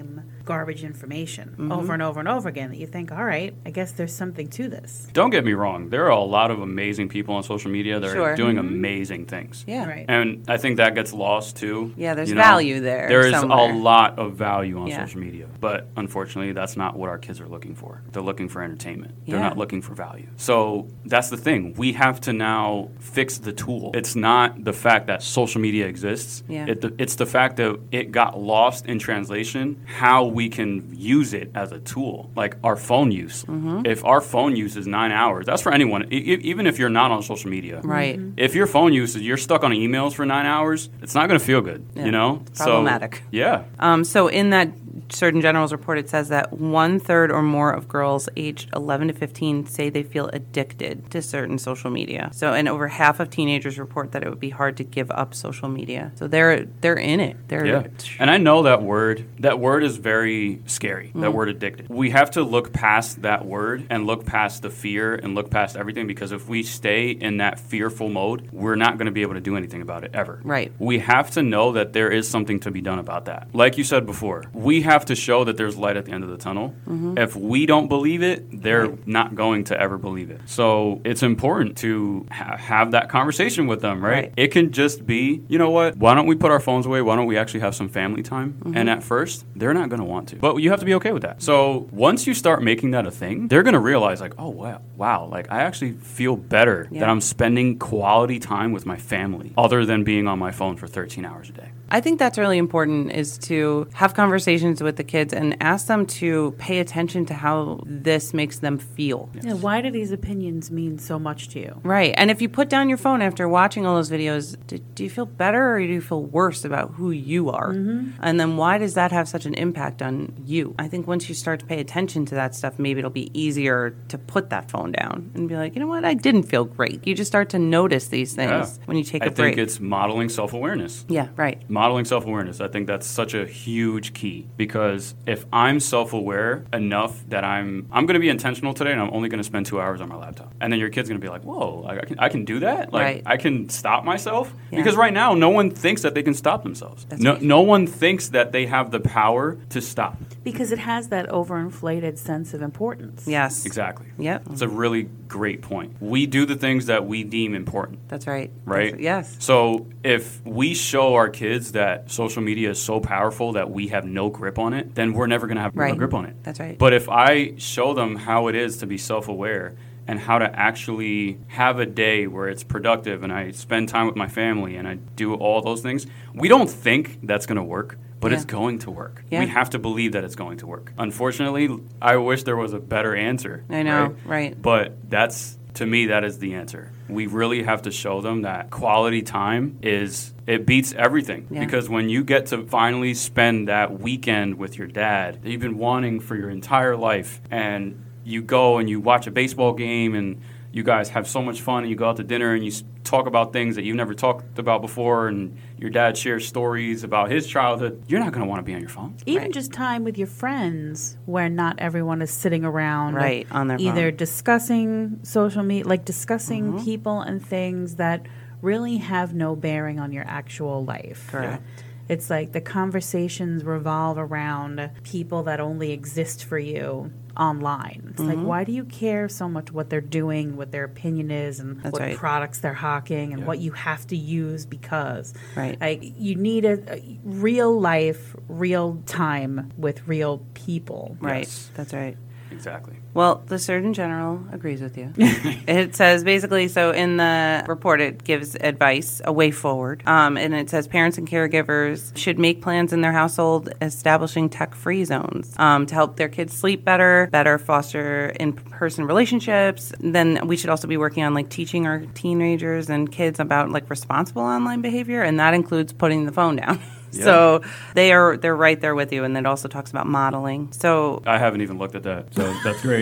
S2: garbage information mm-hmm. over and over and over again that you think, all right, I guess there's something to this.
S3: Don't get me wrong. There are a lot of amazing people on social media that
S1: sure.
S3: are doing
S1: mm-hmm.
S3: amazing things.
S1: Yeah.
S2: Right.
S3: And I think that gets lost too.
S1: Yeah, there's
S3: you know,
S1: value there.
S3: There is
S1: somewhere.
S3: a lot of value on
S1: yeah.
S3: social media. But unfortunately, that's not what our kids are looking for. They're looking for entertainment. They're
S1: yeah.
S3: not looking for value. So that's the thing. We have to now fix the tool. It's not the fact that social media exists.
S1: Yeah.
S3: It, it's the fact that it got lost in translation, how we can use it as a tool, like our phone use.
S1: Mm-hmm.
S3: If our phone use is nine hours, that's for anyone, I, even if you're not on social media.
S1: Right.
S2: Mm-hmm.
S3: If your phone use is you're stuck on emails for nine hours, it's not going to feel good,
S1: yeah.
S3: you know?
S1: It's problematic.
S3: So, yeah.
S1: Um, so in that Surgeon General's report, it says that one third or more of girls aged eleven to fifteen say they feel addicted to certain social media. So, and over half of teenagers report that it would be hard to give up social media. So they're they're in it. They're
S3: yeah. And I know that word. That word is very scary. Mm. That word addicted. We have to look past that word and look past the fear and look past everything, because if we stay in that fearful mode, we're not going to be able to do anything about it ever.
S1: Right.
S3: We have to know that there is something to be done about that. Like you said before, we have to show that there's light at the end of the tunnel. Mm-hmm. If we don't believe it, they're right. not going to ever believe it. So it's important to ha- have that conversation with them, right? right? It can just be, you know what, why don't we put our phones away? Why don't we actually have some family time? Mm-hmm. And at first, they're not going to want to. But you have to be okay with that. So once you start making that a thing, they're going to realize like, oh, wow, wow, like I actually feel better yeah. that I'm spending quality time with my family other than being on my phone for thirteen hours a day.
S1: I think that's really important, is to have conversations with the kids and ask them to pay attention to how this makes them feel.
S2: Yes. Yeah, why do these opinions mean so much to you?
S1: Right. And if you put down your phone after watching all those videos, do, do you feel better or do you feel worse about who you are? Mm-hmm. And then why does that have such an impact on you? I think once you start to pay attention to that stuff, maybe it'll be easier to put that phone down and be like, you know what, I didn't feel great. You just start to notice these things yeah. when you take
S3: I
S1: a break.
S3: I think it's modeling self-awareness.
S1: Yeah, right.
S3: Modeling self-awareness. I think that's such a huge key, because if I'm self-aware enough that I'm I'm going to be intentional today and I'm only going to spend two hours on my laptop, and then your kid's going to be like, whoa, like, I can I can do that? Like
S1: right.
S3: I can stop myself?
S1: Yeah.
S3: Because right now, no one thinks that they can stop themselves.
S1: That's
S3: no,
S1: right.
S3: no one thinks that they have the power to stop.
S2: Because it has that overinflated sense of importance.
S1: Yes.
S3: Exactly.
S1: Yep.
S3: It's a really great point. We do the things that we deem important.
S1: That's right.
S3: Right?
S1: That's, yes.
S3: So if we show our kids that social media is so powerful that we have no grip on it, then we're never going to have
S1: right.
S3: a grip on it.
S1: That's right.
S3: But if I show them how it is to be self-aware and how to actually have a day where it's productive and I spend time with my family and I do all those things, we don't think that's going to work. But yeah. it's going to work.
S1: Yeah.
S3: We have to believe that it's going to work. Unfortunately, I wish there was a better answer.
S1: I know,
S3: right?
S1: right.
S3: But that's, to me, that is the answer. We really have to show them that quality time is, it beats everything.
S1: Yeah.
S3: Because when you get to finally spend that weekend with your dad that you've been wanting for your entire life, and you go and you watch a baseball game and you guys have so much fun and you go out to dinner and you talk about things that you've never talked about before, and your dad shares stories about his childhood, you're not going to want to be on your phone.
S2: Even
S1: right.
S2: just time with your friends where not everyone is sitting around.
S1: Right, on their
S2: either
S1: phone.
S2: discussing social media, like discussing
S1: mm-hmm.
S2: people and things that really have no bearing on your actual life.
S1: Correct.
S3: Yeah.
S2: It's like the conversations revolve around people that only exist for you online. It's mm-hmm. like, why do you care so much what they're doing, what their opinion is, and
S1: That's
S2: what
S1: right.
S2: products they're hawking, and
S3: yeah.
S2: what you have to use because.
S1: Right.
S2: Like, you need a, a real life, real time with real people.
S1: Right.
S3: Yes.
S1: That's right.
S3: Exactly.
S1: Well, the Surgeon General agrees with you. It says basically, so in the report, it gives advice, a way forward. Um, and it says parents and caregivers should make plans in their household establishing tech-free zones um, to help their kids sleep better, better foster in-person relationships. Then we should also be working on like teaching our teenagers and kids about like responsible online behavior. And that includes putting the phone down. Yeah. So they are they're right there with you, and it also talks about modeling. So
S3: I haven't even looked at that, so that's great.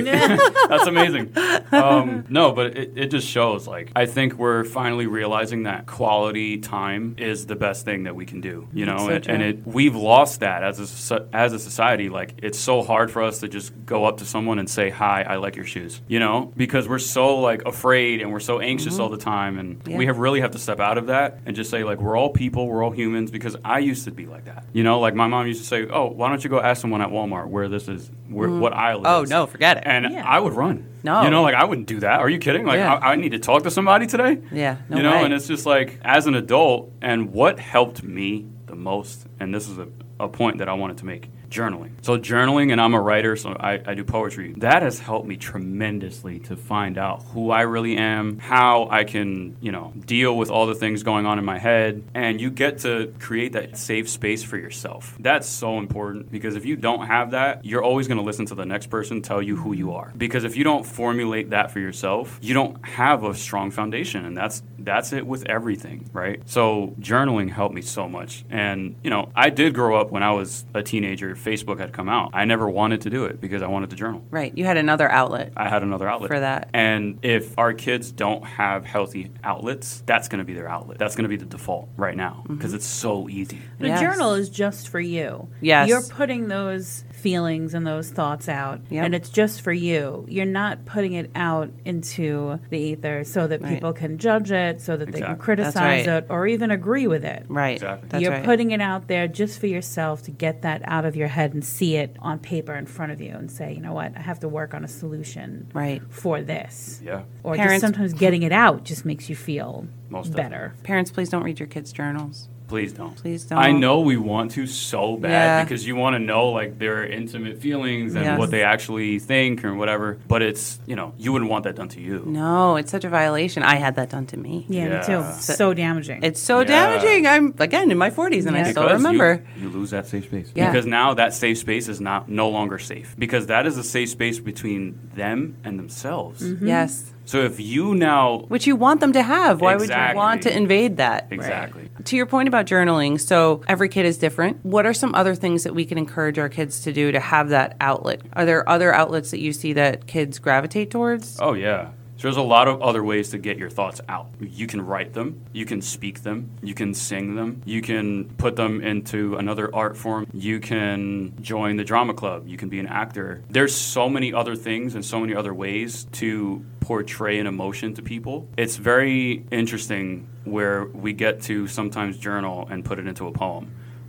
S3: great. That's amazing. Um, no, but it, it just shows, like, I think we're finally realizing that quality time is the best thing that we can do, you know,
S1: so
S3: and,
S1: true.
S3: and it we've lost that as a, soci- as a society. Like, it's so hard for us to just go up to someone and say, hi, I like your shoes, you know, because we're so, like, afraid and we're so anxious all the time. And
S1: Yeah.
S3: we have really have to step out of that and just say, like, we're all people, we're all humans, because I used to be like that. You know, like, my mom used to say, oh, why don't you go ask someone at Walmart where this is, where what aisle it
S1: Oh,
S3: is.
S1: no, forget it.
S3: And
S2: Yeah.
S3: I would run.
S1: No.
S3: You know, like, I wouldn't do that. Are you kidding? Like,
S1: Yeah.
S3: I, I need to talk to somebody today?
S1: Yeah, no
S3: You know,
S1: way.
S3: and it's just like, as an adult, and what helped me the most, and this is a, a point that I wanted to make, journaling. So journaling, and I'm a writer, so I, I do poetry. That has helped me tremendously to find out who I really am, how I can, you know, deal with all the things going on in my head, and you get to create that safe space for yourself. That's so important, because if you don't have that, you're always going to listen to the next person tell you who you are. Because if you don't formulate that for yourself, you don't have a strong foundation, and that's that's it with everything, right? So journaling helped me so much. And, you know, I did grow up when I was a teenager. Facebook had come out. I never wanted to do it because I wanted to journal.
S1: Right. You had another outlet.
S3: I had another outlet
S1: For that.
S3: And if our kids don't have healthy outlets, that's going to be their outlet. That's going to be the default right now, because it's so easy.
S2: The
S1: Yes.
S2: journal is just for you.
S1: Yes.
S2: You're putting those feelings and those thoughts out,
S1: Yep.
S2: and it's just for you. You're not putting it out into the ether so that
S1: Right.
S2: people can judge it, so that they can
S3: Exactly.
S2: criticize
S1: right.
S2: it, or even agree with it.
S1: Right.
S3: Exactly.
S1: That's
S2: You're
S1: right.
S2: putting it out there just for yourself to get that out of your head and see it on paper in front of you and say, you know what, I have to work on a solution
S1: Right.
S2: for this.
S3: Yeah.
S2: Or
S1: Parents-
S2: just sometimes getting it out just makes you feel
S3: Most
S2: better.
S1: Parents, please don't read your kids' journals.
S3: Please don't.
S1: Please don't.
S3: I know we want to so bad
S1: Yeah.
S3: because you want to know, like, their intimate feelings and
S1: Yes.
S3: what they actually think or whatever. But it's, you know, you wouldn't want that done to you.
S1: No, it's such a violation. I had that done to me.
S2: Yeah,
S3: Yeah.
S2: me too. So damaging.
S1: It's so
S3: Yeah.
S1: damaging. I'm, again, in my forties, and
S2: Yeah.
S1: I still
S3: Because
S1: remember.
S3: You, you lose that safe space.
S1: Yeah.
S3: Because now that safe space is not no longer safe. Because that is a safe space between them and themselves.
S1: Mm-hmm. Yes.
S3: So if you now...
S1: Which you want them to have. Why would you
S3: Exactly.
S1: want to invade that?
S3: Exactly.
S1: To your point about journaling, so every kid is different. What are some other things that we can encourage our kids to do to have that outlet? Are there other outlets that you see that kids gravitate towards?
S3: Oh, yeah. So there's a lot of other ways to get your thoughts out. You can write them, you can speak them, you can sing them, you can put them into another art form, you can join the drama club, you can be an actor. There's so many other things and so many other ways to portray an emotion to people. It's very interesting where we get to sometimes journal and put it into a poem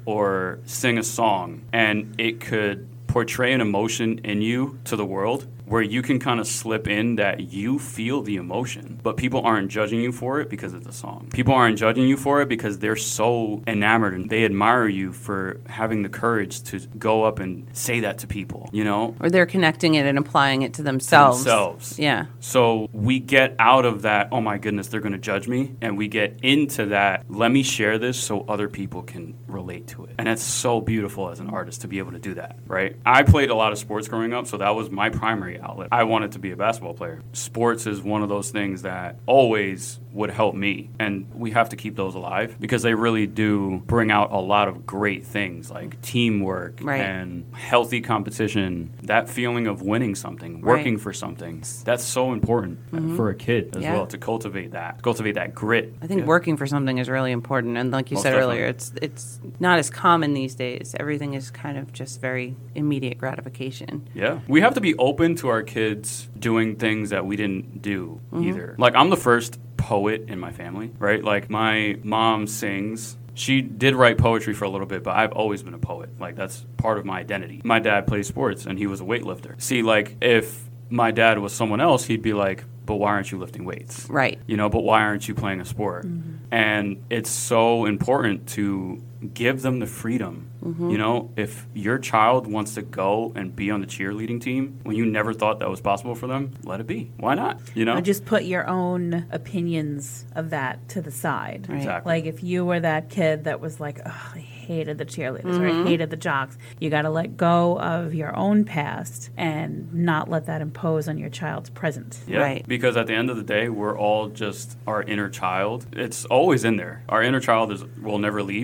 S3: or sing a song, and it could portray an emotion in you to the world where you can kind of slip in that you feel the emotion, but people aren't judging you for it because it's a song. People aren't judging you for it because they're so enamored and they admire you for having the courage to go up and say that to people, you know?
S1: Or they're connecting it and applying it to themselves.
S3: Themselves.
S1: Yeah.
S3: So we get out of that, oh my goodness, they're going to judge me, and we get into that, let me share this so other people can relate to it. And that's so beautiful as an artist to be able to do that, right? I played a lot of sports growing up, so that was my primary outlet. I wanted to be a basketball player. Sports is one of those things that always would help me, and we have to keep those alive because they really do bring out a lot of great things like teamwork
S1: Right.
S3: and healthy competition, that feeling of winning something,
S1: Right.
S3: working for something. That's so important for a kid as
S1: Yeah.
S3: well, to cultivate that, cultivate that grit.
S1: I think
S3: Yeah.
S1: working for something is really important, and like you
S3: Most
S1: said
S3: definitely.
S1: earlier, it's it's not as common these days. Everything is kind of just very immediate gratification.
S3: Yeah. We have to be open to our kids doing things that we didn't do
S1: Mm-hmm.
S3: either. Like, I'm the first poet in my family, right? Like, my mom sings. She did write poetry for a little bit, but I've always been a poet. Like, that's part of my identity. My dad plays sports, and he was a weightlifter. See, like, if my dad was someone else, he'd be like, but why aren't you lifting weights?
S1: Right.
S3: You know, but why aren't you playing a sport? And it's so important to give them the freedom. You know, if your child wants to go and be on the cheerleading team when you never thought that was possible for them, let it be. Why not? You know?
S2: Or just put your own opinions of that to the side.
S1: Right.
S3: Exactly.
S2: Like if you were that kid that was like, oh, I hated the cheerleaders or I hated the jocks, you got to let go of your own past and not let that impose on your child's present.
S3: Yeah,
S1: Right.
S3: because at the end of the day, we're all just our inner child. It's always in there. Our inner child is will never leave. So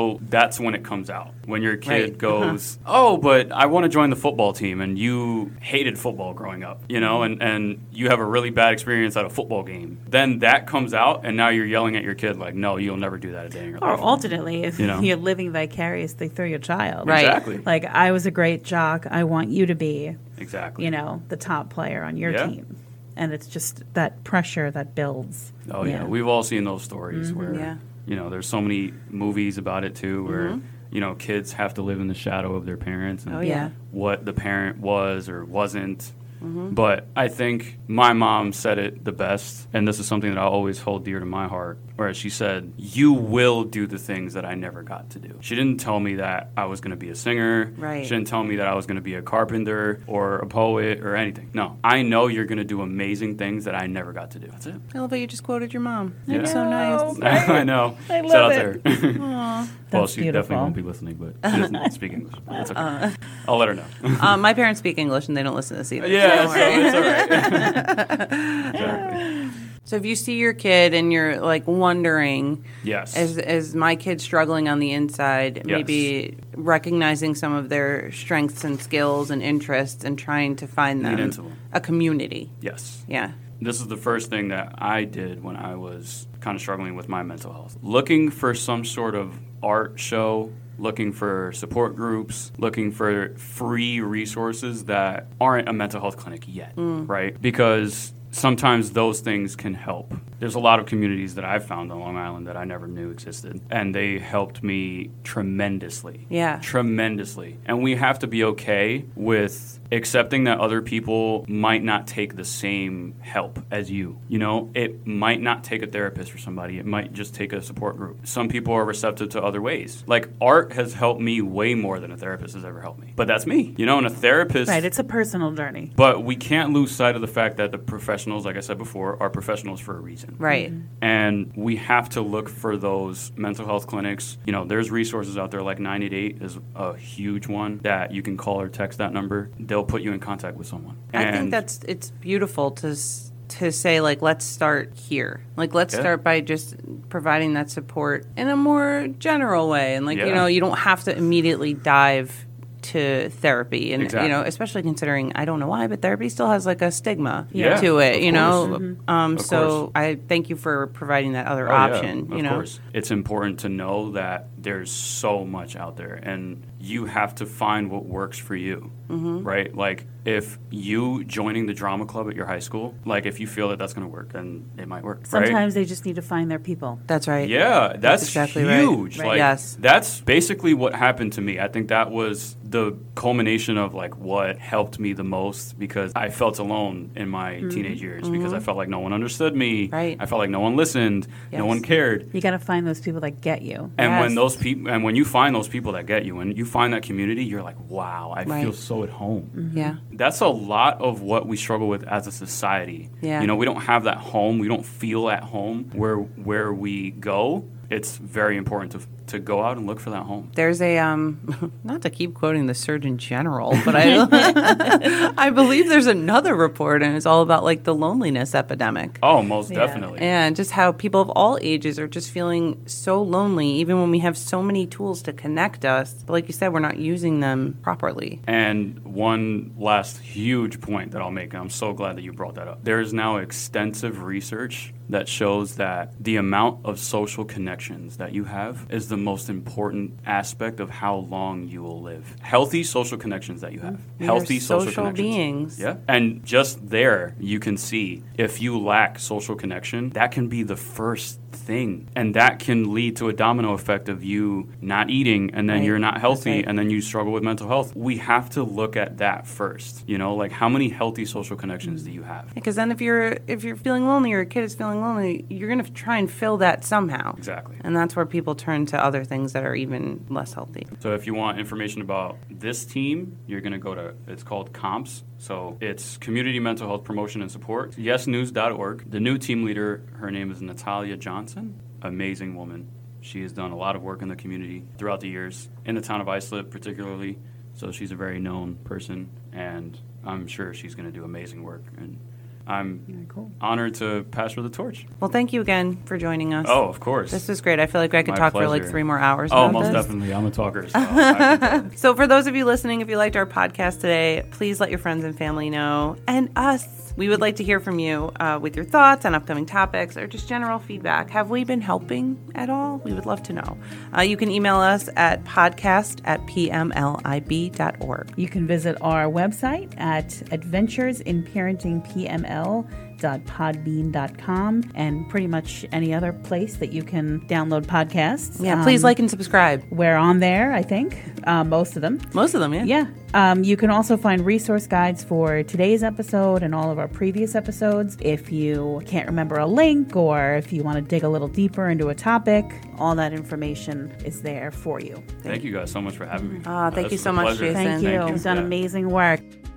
S3: So that's when it comes out. When your kid
S1: Right.
S3: goes, oh, but I want to join the football team, and you hated football growing up, you know, and, and you have a really bad experience at a football game. Then that comes out, and now you're yelling at your kid like, no, you'll never do that a day in your
S2: Or
S3: life.
S2: alternately, if
S3: You know?
S2: you're living vicariously through your child.
S1: Right.
S3: Exactly.
S2: Like, I was a great jock. I want you to be,
S3: Exactly.
S2: you know, the top player on your
S3: Yeah.
S2: team. And it's just that pressure that builds.
S3: Oh, yeah. We've all seen those stories where,
S1: Yeah.
S3: you know, there's so many movies about it, too, where, you know, kids have to live in the shadow of their parents and
S1: Oh, yeah.
S3: what the parent was or wasn't. But I think my mom said it the best, and this is something that I always hold dear to my heart, where she said, you will do the things that I never got to do. She didn't tell me that I was going to be a singer.
S1: Right.
S3: She didn't tell me that I was going to be a carpenter or a poet or anything. No, I know you're going to do amazing things that I never got to do. That's it.
S1: I love that you just quoted your mom.
S3: Yeah.
S1: That's so nice.
S2: Right?
S3: I know.
S2: I love
S3: Shout out
S2: it.
S3: to her.
S1: Aw.
S3: Well,
S2: That's
S3: she
S2: beautiful.
S3: definitely won't be listening, but she doesn't speak English. But that's okay. I'll let her know.
S1: Um, my parents speak English and they don't listen to this either.
S3: Yeah,
S1: Don't
S3: so
S1: worry.
S3: it's all right. Exactly.
S1: So if you see your kid and you're like wondering,
S3: Yes.
S1: is is my kid struggling on the inside?
S3: Yes.
S1: Maybe recognizing some of their strengths and skills and interests and trying to find
S3: Lean
S1: them
S3: into them.
S1: a community.
S3: Yes.
S1: Yeah.
S3: This is the first thing that I did when I was kind of struggling with my mental health. Looking for some sort of art show, looking for support groups, looking for free resources that aren't a mental health clinic yet, right? Because sometimes those things can help. There's a lot of communities that I've found on Long Island that I never knew existed, and they helped me tremendously.
S1: Yeah.
S3: Tremendously. And we have to be okay with accepting that other people might not take the same help as you. You know, it might not take a therapist for somebody. It might just take a support group. Some people are receptive to other ways. Like, art has helped me way more than a therapist has ever helped me. But that's me. You know, and a therapist...
S2: Right, it's a personal journey.
S3: But we can't lose sight of the fact that the professionals, like I said before, are professionals for a reason.
S1: Right.
S3: And we have to look for those mental health clinics. You know, there's resources out there like nine eight eight is a huge one that you can call or text that number. They'll put you in contact with someone.
S1: I think
S3: And-
S1: that's it's beautiful to s- to say like let's start here. Like let's
S3: Yeah.
S1: start by just providing that support in a more general way and like you
S3: Yeah.
S1: know, you don't have to immediately dive to therapy and
S3: Exactly.
S1: you know, especially considering I don't know why, but therapy still has like a stigma
S3: Yeah,
S1: to it,
S3: of
S1: you know.
S3: course.
S1: Um
S3: Of
S1: so
S3: course.
S1: I thank you for providing that other
S3: Oh, yeah,
S1: option,
S3: of
S1: you know.
S3: course. It's important to know that there's so much out there and you have to find what works for you,
S1: Mm-hmm.
S3: right? Like if you joining the drama club at your high school, like if you feel that that's going to work, then it might work, right?
S2: Sometimes they just need to find their people.
S1: That's right.
S3: Yeah, that's,
S1: exactly right.
S3: huge.
S1: Right.
S3: Like,
S1: Yes.
S3: That's basically what happened to me. I think that was the culmination of like what helped me the most because I felt alone in my teenage years because I felt like no one understood me.
S1: Right.
S3: I felt like no one listened.
S1: Yes.
S3: No one cared.
S2: You got to find those people that get you.
S3: And when
S1: Yes.
S3: those people, and when you find those people that get you, and you find that community, you're like, wow, I
S1: Right.
S3: feel so at home.
S1: Yeah.
S3: That's a lot of what we struggle with as a society.
S1: Yeah.
S3: You know, we don't have that home. We don't feel at home where where we go. It's very important to to go out and look for that home.
S1: There's a um, not to keep quoting the Surgeon General, but I I believe there's another report, and it's all about like the loneliness epidemic.
S3: Oh, most
S2: Yeah.
S3: definitely.
S1: And just how people of all ages are just feeling so lonely, even when we have so many tools to connect us. But like you said, we're not using them properly.
S3: And one last huge point that I'll make, and I'm so glad that you brought that up. There is now extensive research that shows that the amount of social connections that you have is the most important aspect of how long you will live. Healthy social connections that you have.
S1: We are
S3: Healthy social,
S1: social
S3: connections.
S1: beings.
S3: Yeah. And just there, you can see if you lack social connection, that can be the first thing. And that can lead to a domino effect of you not eating and then
S1: Right.
S3: you're not healthy
S1: That's right.
S3: and then you struggle with mental health. We have to look at that first. You know, like how many healthy social connections do you have?
S1: Because then, if you're if you're feeling lonely or a kid is feeling lonely, you're gonna try and fill that somehow.
S3: Exactly.
S1: And that's where people turn to other things that are even less healthy.
S3: So if you want information about this team, you're going to go to, it's called COMPS. So it's Community Mental Health Promotion and Support, yes news dot org. The new team leader, her name is Natalia Johnson. Amazing woman. She has done a lot of work in the community throughout the years, in the town of Islip particularly. So she's a very known person, and I'm sure she's going to do amazing work. And I'm
S2: Very cool.
S3: honored to pass her the torch.
S1: Well, thank you again for joining us.
S3: Oh, of course.
S1: This was great. I feel like I could
S3: My
S1: talk for like
S3: pleasure.
S1: three more hours
S3: Oh,
S1: about
S3: most
S1: this.
S3: definitely. I'm a talker. So I can-
S1: So for those of you listening, if you liked our podcast today, please let your friends and family know, and us. We would like to hear from you uh, with your thoughts on upcoming topics or just general feedback. Have we been helping at all? We would love to know. Uh, you can email us at podcast at p m l i b dot org.
S2: You can visit our website at adventures in parenting p m l dot podbean dot com and pretty much any other place that you can download podcasts.
S1: Yeah, please
S2: Um,
S1: like and subscribe.
S2: We're on there, I think, uh, most of them.
S1: Most of them, yeah.
S2: Yeah. Um, you can also find resource guides for today's episode and all of our previous episodes. If you can't remember a link or if you want to dig a little deeper into a topic, all that information is there for you.
S3: Thank you guys so much for having me.
S1: Ah, thank
S3: This
S1: you
S3: was
S1: so
S3: a
S1: much,
S3: pleasure.
S1: Jason.
S2: Thank you.
S3: Thank you.
S2: You've done
S3: Yeah.
S2: amazing work.